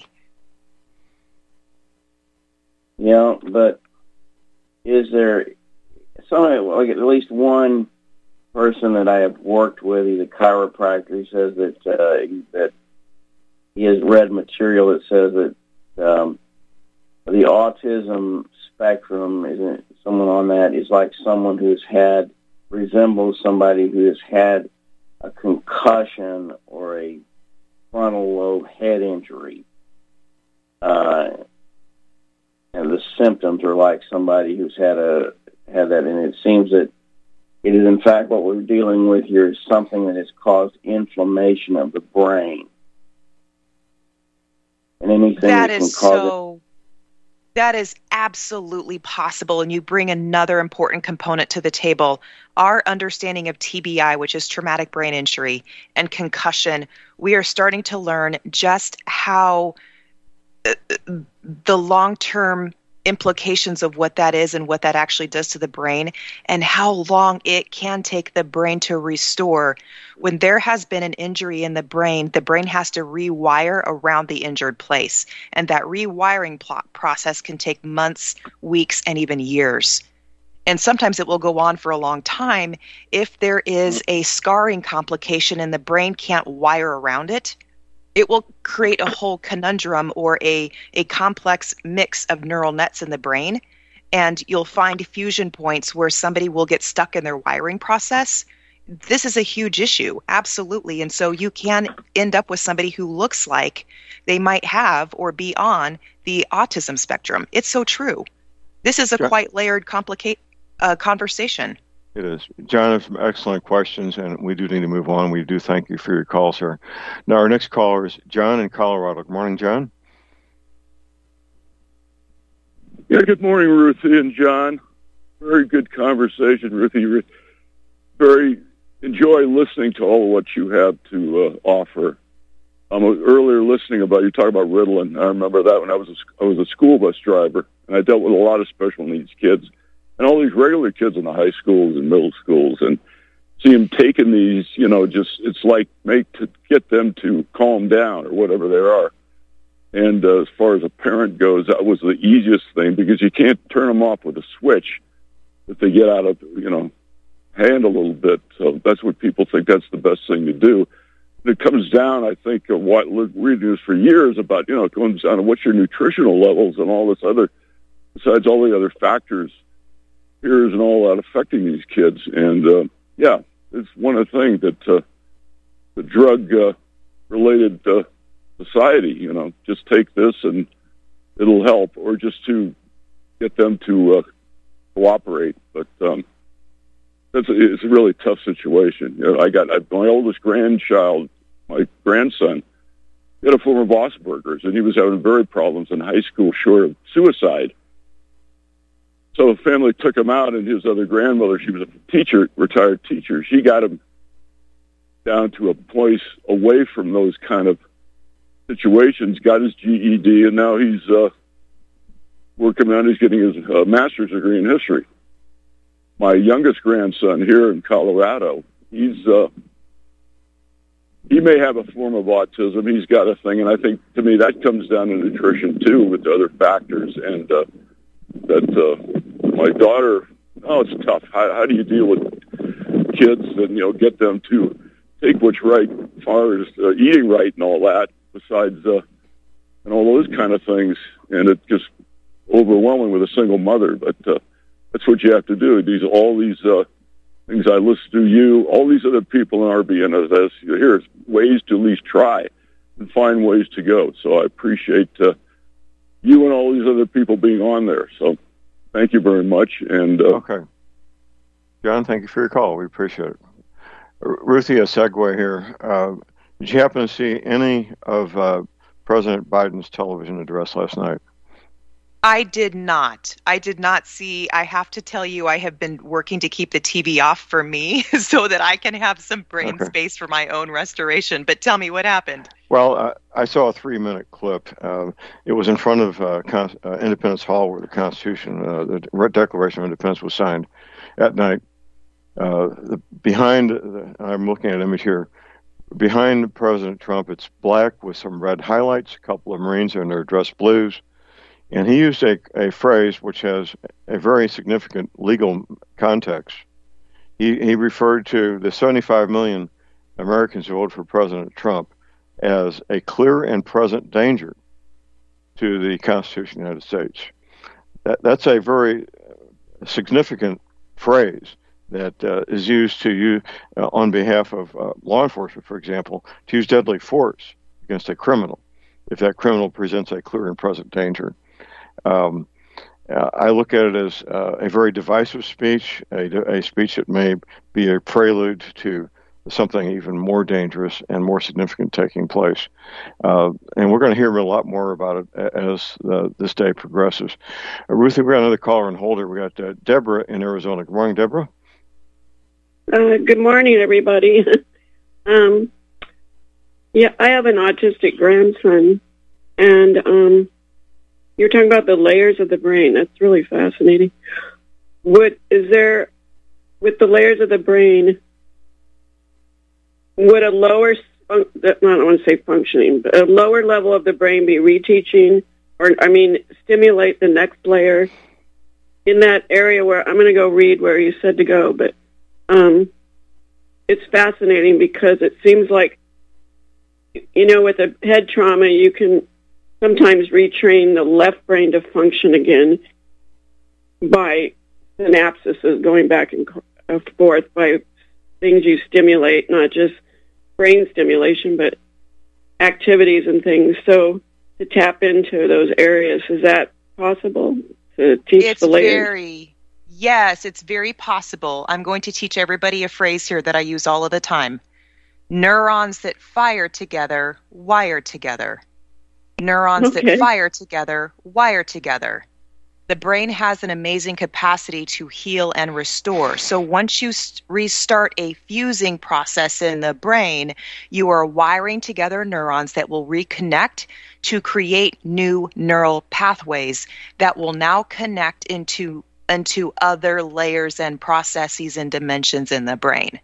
Yeah, but is there some, like at least one person that I have worked with, he's a chiropractor, he says that uh, that he has read material that says that um, the autism spectrum, isn't someone on that is like someone who's had, resembles somebody who has had a concussion or a frontal lobe head injury. Uh, and the symptoms are like somebody who's had a had that, and it seems that it is in fact what we're dealing with here is something that has caused inflammation of the brain, and anything That that can is cause so That is absolutely possible, and you bring another important component to the table. Our understanding of T B I, which is traumatic brain injury, and concussion, we are starting to learn just how uh, the long-term implications of what that is and what that actually does to the brain, and how long it can take the brain to restore. When there has been an injury in the brain, the brain has to rewire around the injured place. And that rewiring pl- process can take months, weeks, and even years. And sometimes it will go on for a long time if there is a scarring complication and the brain can't wire around it. It will create a whole conundrum or a, a complex mix of neural nets in the brain. And you'll find fusion points where somebody will get stuck in their wiring process. This is a huge issue, absolutely. And so you can end up with somebody who looks like they might have or be on the autism spectrum. It's so true. This is a John, quite layered, complicated uh, conversation. It is. John has some excellent questions, and we do need to move on. We do thank you for your call, sir. Now, our next caller is John in Colorado. Good morning, John. Yeah, good morning, Ruthie and John. Very good conversation, Ruthie. Very enjoy listening to all of what you have to uh, offer. Um, earlier listening about you talk about Ritalin. I remember that when I was a, I was a school bus driver, and I dealt with a lot of special needs kids and all these regular kids in the high schools and middle schools, and see them taking these, you know, just it's like make to get them to calm down or whatever they are. And uh, as far as a parent goes, that was the easiest thing because you can't turn them off with a switch that they get out of, you know, hand a little bit. So that's what people think that's the best thing to do. And it comes down, I think, of what reading this for years about, you know, it comes down to what's your nutritional levels and all this other, besides all the other factors, peers and all that affecting these kids. And, uh, yeah, it's one of the things that uh, the drug-related uh, uh, society, you know, just take this and it'll help, or just to get them to uh, cooperate. But um, that's a, it's a really tough situation. You know, I got I, my oldest grandchild, my grandson, he had a form of Asperger's, and he was having very problems in high school, short of suicide. So the family took him out, and his other grandmother, she was a teacher, retired teacher, she got him down to a place away from those kind of situations, got his G E D, and now he's uh, working on, he's getting his uh, master's degree in history. My youngest grandson here in Colorado, he's uh, he may have a form of autism. He's got a thing, and I think, to me, that comes down to nutrition, too, with the other factors. And uh, that uh, my daughter, oh, it's tough. How, how do you deal with kids and, you know, get them to take what's right as far as uh, eating right and all that, besides uh, and all those kind of things. And it's just overwhelming with a single mother. But uh, that's what you have to do. These all these uh, things I listen to you, all these other people in R B N as this. Here's ways to at least try and find ways to go. So I appreciate uh, you and all these other people being on there. So thank you very much. And uh, okay, John, thank you for your call. We appreciate it. Ruthie, a segue here. Uh, did you happen to see any of uh, President Biden's television address last night? I did not. I did not see. I have to tell you, I have been working to keep the T V off for me so that I can have some brain okay. space for my own restoration. But tell me what happened. Well, uh, I saw a three-minute clip. Uh, it was in front of uh, Con- uh, Independence Hall where the Constitution, uh, the Declaration of Independence was signed at night. Uh, the, behind, the, I'm looking at an image here, behind President Trump, it's black with some red highlights. A couple of Marines are in their dress blues. And he used a, a phrase which has a very significant legal context. He, he referred to the seventy-five million Americans who voted for President Trump as a clear and present danger to the Constitution of the United States. That, that's a very significant phrase that uh, is used to use uh, on behalf of uh, law enforcement, for example, to use deadly force against a criminal if that criminal presents a clear and present danger. Um, uh, I look at it as uh, a very divisive speech, a, a speech that may be a prelude to something even more dangerous and more significant taking place. Uh, and we're going to hear a lot more about it as uh, this day progresses. Uh, Ruthie, we got another caller on hold here. We got uh, Deborah in Arizona. Good morning, Deborah. Uh, good morning, everybody. um, yeah, I have an autistic grandson, and um, you're talking about the layers of the brain. That's really fascinating. Would is there, with the layers of the brain, would a lower, I don't want to say functioning, but a lower level of the brain be reteaching, or I mean, stimulate the next layer in that area where I'm going to go read where you said to go, but um, it's fascinating because it seems like, you know, with a head trauma, you can sometimes retrain the left brain to function again by synapses going back and forth by things you stimulate, not just brain stimulation, but activities and things. So to tap into those areas, is that possible to teach it's the layers? Very, yes, it's very possible. I'm going to teach everybody a phrase here that I use all of the time. Neurons that fire together, wire together. Neurons Okay. that fire together, wire together. The brain has an amazing capacity to heal and restore. So once you st- restart a fusing process in the brain, you are wiring together neurons that will reconnect to create new neural pathways that will now connect into, into other layers and processes and dimensions in the brain.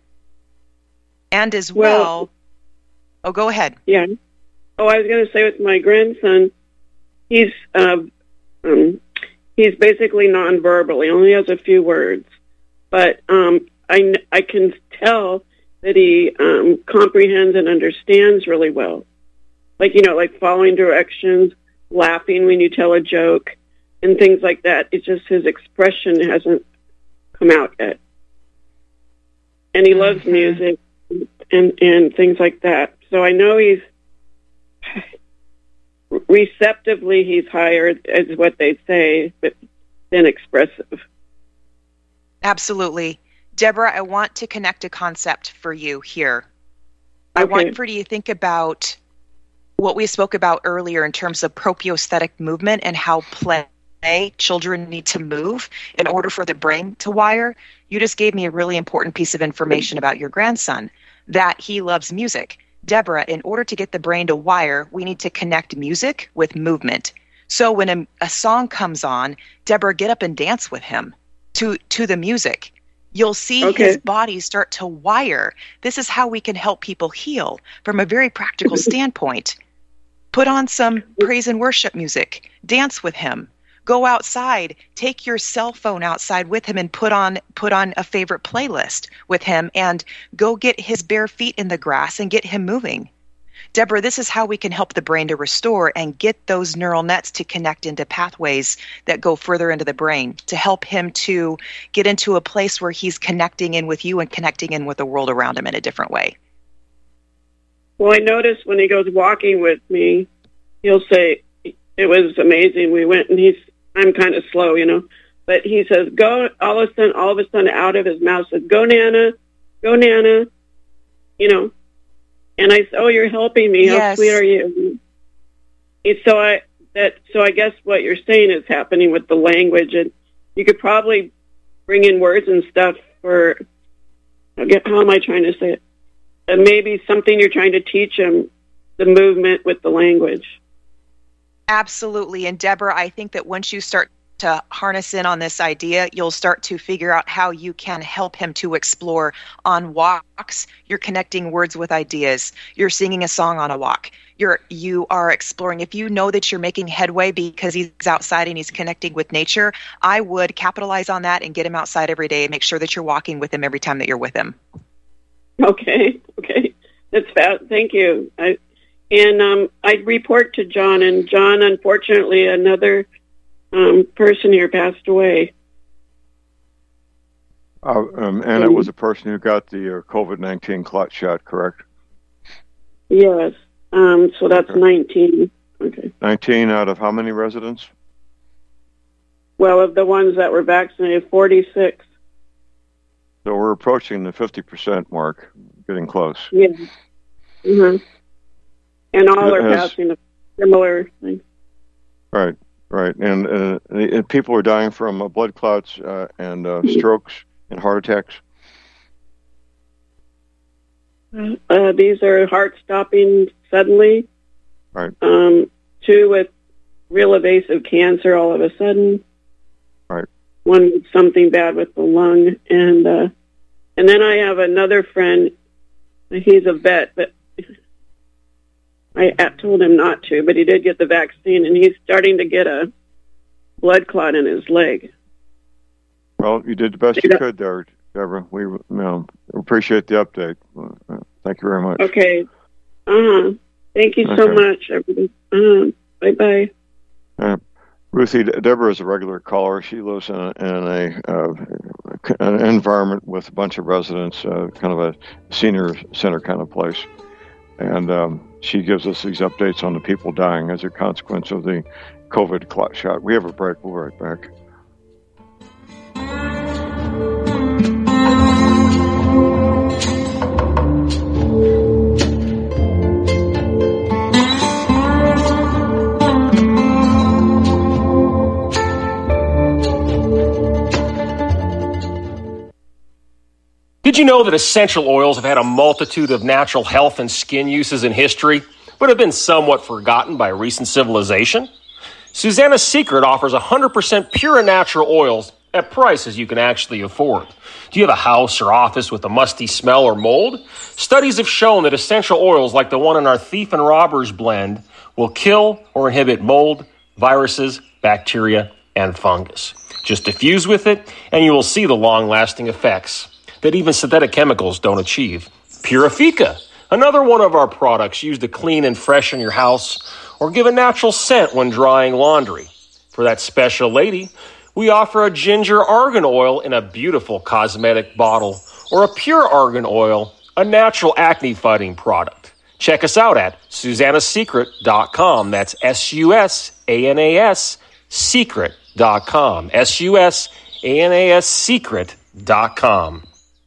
And as well, Well- oh, go ahead. Yeah. Oh, I was going to say with my grandson, he's uh, um, he's basically nonverbal. He only has a few words, but um, I I can tell that he um, comprehends and understands really well. Like you know, like following directions, laughing when you tell a joke, and things like that. It's just his expression hasn't come out yet, and he loves music and and things like that. So I know he's. Receptively, he's higher, is what they say, but then expressive. Absolutely. Deborah, I want to connect a concept for you here. I Okay. want for you to think about what we spoke about earlier in terms of propriocetic movement and how play children need to move in order for the brain to wire. You just gave me a really important piece of information about your grandson, that he loves music. Deborah, in order to get the brain to wire, we need to connect music with movement. So when a, a song comes on, Deborah, get up and dance with him to, to the music. You'll see Okay. his body start to wire. This is how we can help people heal from a very practical standpoint. Put on some praise and worship music. Dance with him. Go outside. Take your cell phone outside with him and put on put on a favorite playlist with him and go get his bare feet in the grass and get him moving. Deborah, this is how we can help the brain to restore and get those neural nets to connect into pathways that go further into the brain to help him to get into a place where he's connecting in with you and connecting in with the world around him in a different way. Well, I noticed when he goes walking with me, he'll say, it was amazing. We went and he's, I'm kind of slow, you know, but he says, go, all of a sudden, all of a sudden out of his mouth says, go Nana, go Nana, you know, and I said, oh, you're helping me. How Yes. sweet are you? And so I, that, so I guess what you're saying is happening with the language, and you could probably bring in words and stuff for, I get, how am I trying to say it? And maybe something you're trying to teach him, the movement with the language. Absolutely. And Deborah, I think that once you start to harness in on this idea, you'll start to figure out how you can help him to explore on walks. You're connecting words with ideas. You're singing a song on a walk. You're, you are exploring. If you know that you're making headway because he's outside and he's connecting with nature, I would capitalize on that and get him outside every day and make sure that you're walking with him every time that you're with him. Okay, okay. That's fast. Thank you. I, and um, I report to John, and John, unfortunately, another um, person here passed away. Uh, um, and it was a person who got the uh, COVID nineteen clot shot, correct? Yes. Um, so that's Okay. nineteen. Okay. nineteen out of how many residents? Well, of the ones that were vaccinated, forty-six. So we're approaching the fifty percent mark, getting close. Yeah. Mm-hmm. And all It are has- passing a similar thing. Right, right. And, uh, and people are dying from uh, blood clots uh, and uh, strokes and heart attacks. Uh, these are heart stopping suddenly. Right. Um, two with real evasive cancer all of a sudden. Right. One with something bad with the lung, and uh, and then I have another friend. He's a vet, but I I told him not to, but he did get the vaccine, and he's starting to get a blood clot in his leg. Well, you did the best you could there, Deborah. We you know, appreciate the update. Uh, Thank you very much. Okay. Uh-huh. Thank you so Okay. much, everybody. Uh-huh. Bye-bye. Uh, Ruthie, Deborah is a regular caller. She lives in a, in a uh, an environment with a bunch of residents, uh, kind of a senior center kind of place. And um, she gives us these updates on the people dying as a consequence of the COVID clot shot. We have a break. We'll be right back. Did you know that essential oils have had a multitude of natural health and skin uses in history, but have been somewhat forgotten by recent civilization? Susanna's Secret offers one hundred percent pure and natural oils at prices you can actually afford. Do you have a house or office with a musty smell or mold? Studies have shown that essential oils like the one in our Thief and Robbers blend will kill or inhibit mold, viruses, bacteria, and fungus. Just diffuse with it, and you will see the long-lasting effects that even synthetic chemicals don't achieve. Purifica, another one of our products used to clean and freshen your house or give a natural scent when drying laundry. For that special lady, we offer a ginger argan oil in a beautiful cosmetic bottle or a pure argan oil, a natural acne fighting product. Check us out at susanna secret dot com. That's S U S A N A S secret dot com. S U S A N A S secret dot com.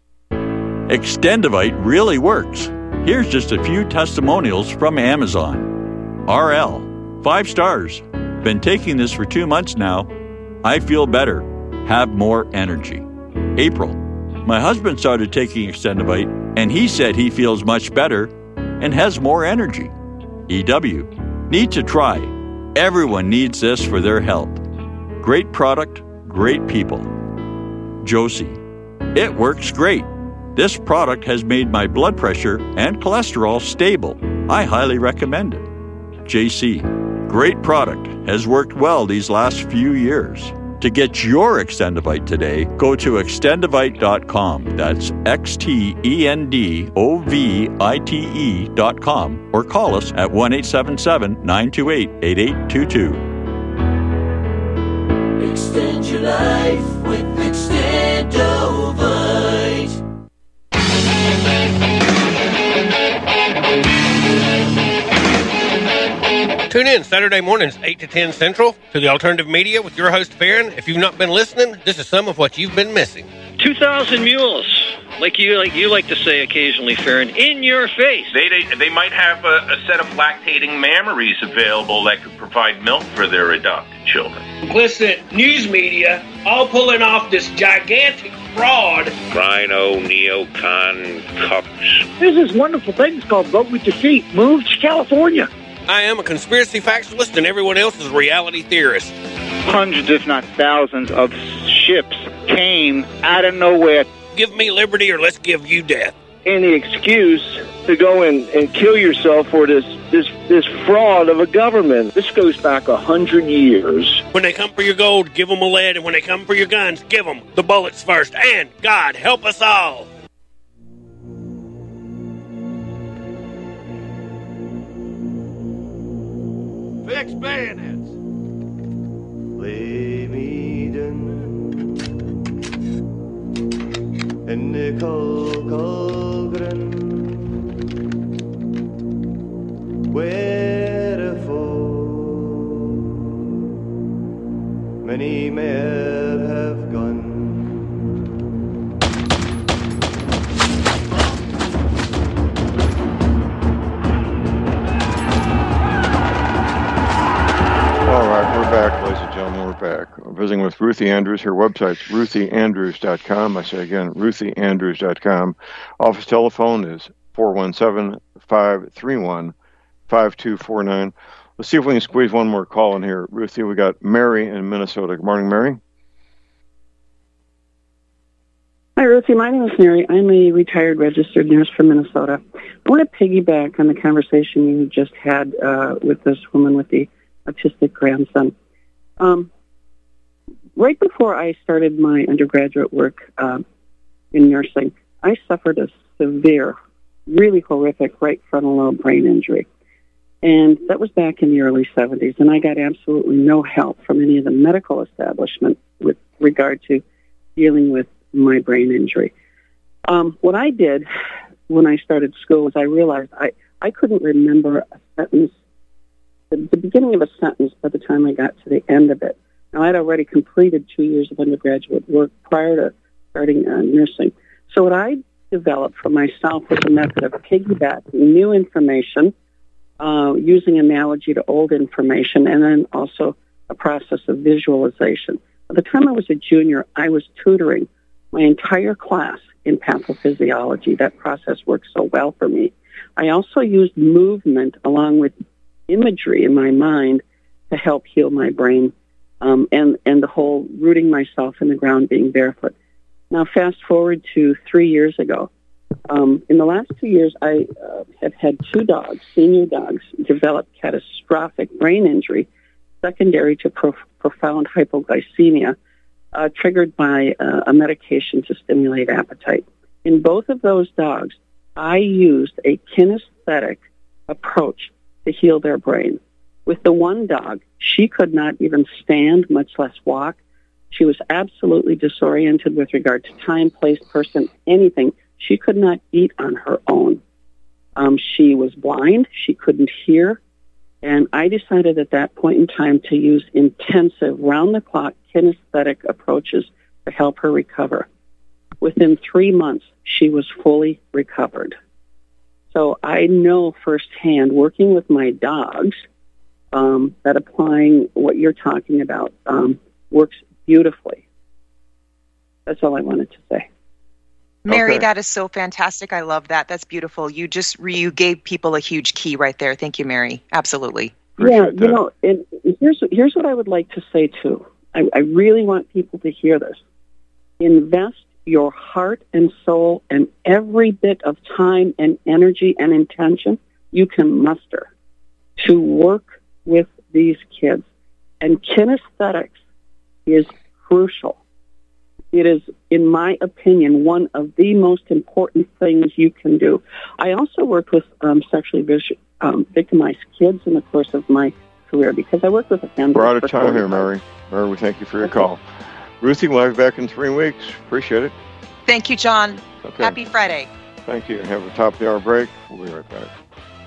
Extendivite really works. Here's just a few testimonials from Amazon. R L, five stars. Been taking this for two months now. I feel better, have more energy. April, my husband started taking Extendivite, and he said he feels much better and has more energy. E W, need to try. Everyone needs this for their health. Great product, great people. Josie, it works great. This product has made my blood pressure and cholesterol stable. I highly recommend it. J C, great product, has worked well these last few years. To get your Extendivite today, go to extendivite dot com. That's X T E N D O V I T E dot com or call us at one eight seven seven, nine two eight, eight eight two two. Extend your life with Extendovite. Tune in Saturday mornings, eight to ten Central, to the Alternative Media with your host, Farron. If you've not been listening, this is some of what you've been missing. two thousand mules, like you like you like to say occasionally, Farron, in your face. They, they they might have a, a set of lactating mammaries available that could provide milk for their adopted children. Complicit news media all pulling off this gigantic fraud. Rhino, neocon, cucks. There's this wonderful thing called Vote with Your Feet. Move to California. I am a conspiracy factualist and everyone else is a reality theorist. Hundreds, if not thousands, of ships came out of nowhere. Give me liberty or let's give you death. Any excuse to go and, and kill yourself for this, this this fraud of a government. This goes back a hundred years. When they come for your gold, give them a lead, and when they come for your guns, give them the bullets first. And God help us all. Fix bayonets. Lay me down in the cold, cold ground, wherefore many may have gone. Ruthie Andrews. Her website's ruthie andrews dot com. I say again, ruthie andrews dot com. Office telephone is four one seven, five three one, five two four nine. Let's see if we can squeeze one more call in here. Ruthie, we got Mary in Minnesota. Good morning, Mary. Hi, Ruthie. My name is Mary. I'm a retired registered nurse from Minnesota. I want to piggyback on the conversation you just had uh, with this woman with the autistic grandson. Um, right before I started my undergraduate work uh, in nursing, I suffered a severe, really horrific right frontal lobe brain injury. And that was back in the early seventies, and I got absolutely no help from any of the medical establishment with regard to dealing with my brain injury. Um, what I did when I started school was I realized I, I couldn't remember a sentence, the, the beginning of a sentence by the time I got to the end of it. Now, I'd already completed two years of undergraduate work prior to starting uh, nursing. So what I developed for myself was a method of piggybacking new information, uh, using analogy to old information, and then also a process of visualization. By the time I was a junior, I was tutoring my entire class in pathophysiology. That process worked so well for me. I also used movement along with imagery in my mind to help heal my brain, um, and, and the whole rooting myself in the ground, being barefoot. Now, fast forward to three years ago. Um, in the last two years, I uh, have had two dogs, senior dogs, develop catastrophic brain injury secondary to prof- profound hypoglycemia, Uh, triggered by uh, a medication to stimulate appetite. In both of those dogs, I used a kinesthetic approach to heal their brain. With the one dog, she could not even stand, much less walk. She was absolutely disoriented with regard to time, place, person, anything. She could not eat on her own. Um, she was blind. She couldn't hear. And I decided at that point in time to use intensive, round-the-clock kinesthetic approaches to help her recover. Within three months, she was fully recovered. So I know firsthand, working with my dogs, um, that applying what you're talking about um, works beautifully. That's all I wanted to say. Mary, Okay. that is so fantastic. I love that. That's beautiful. You just re- you gave people a huge key right there. Thank you, Mary. Absolutely. Yeah, you know, and here's here's what I would like to say too. I, I really want people to hear this. Invest your heart and soul and every bit of time and energy and intention you can muster to work with these kids. And kinesthetics is crucial. It is, in my opinion, one of the most important things you can do. I also worked with um, sexually vis- um, victimized kids in the course of my career because I worked with a family. We're out of time here, Mary. Mary, we thank you for your call. Ruthie, we'll have you back in three weeks. Appreciate it. Thank you, John. Okay. Happy Friday. Thank you. Have a top of the hour break. We'll be right back.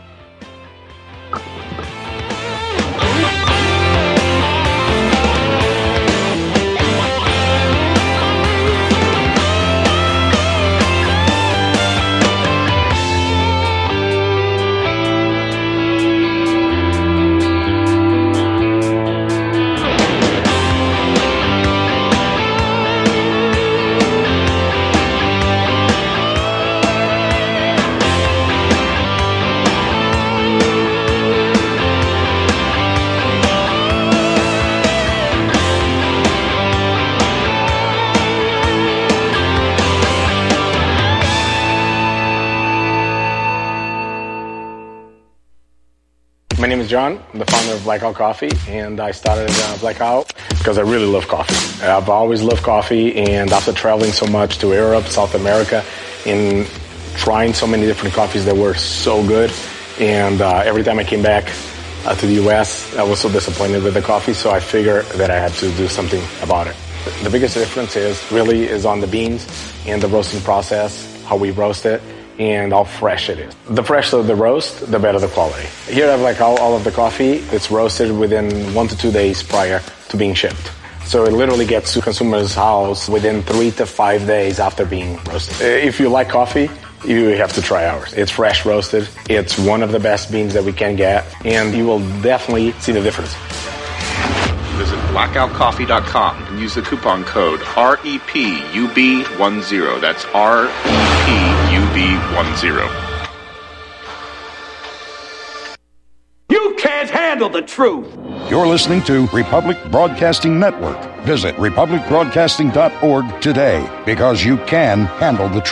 My name is John. I'm the founder of Blackout Coffee, and I started uh, Blackout because I really love coffee. I've always loved coffee, and after traveling so much to Europe, South America, and trying so many different coffees that were so good, and uh, every time I came back uh, to the U S, I was so disappointed with the coffee, so I figured that I had to do something about it. The biggest difference is really is on the beans and the roasting process, how we roast it, and how fresh it is. The fresher the roast, the better the quality. Here I have like all, all of the coffee. It's roasted within one to two days prior to being shipped. So it literally gets to consumer's house within three to five days after being roasted. If you like coffee, you have to try ours. It's fresh roasted. It's one of the best beans that we can get, and you will definitely see the difference. Visit blackout coffee dot com and use the coupon code R E P U B ten. That's R E P U B ten. You can't handle the truth. You're listening to Republic Broadcasting Network. Visit republic broadcasting dot org today, because you can handle the truth.